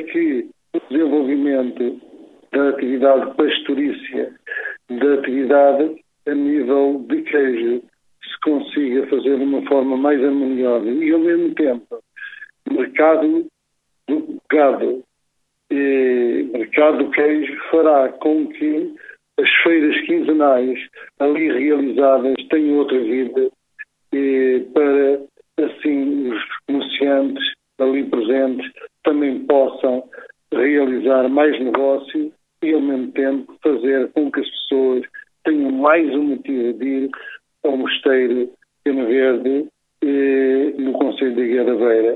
que o desenvolvimento da atividade pastorícia, da atividade a nível de queijo, se consiga fazer de uma forma mais harmoniosa e, ao mesmo tempo, mercado do gado e mercado do queijo fará com que as feiras quinzenais ali realizadas tenham outra vida para, assim, os comerciantes ali presentes também possam realizar mais negócio e, ao mesmo tempo, fazer com que as pessoas tenham mais um motivo de ir ao mosteiro Pena Verde no concelho de Guia da Beira.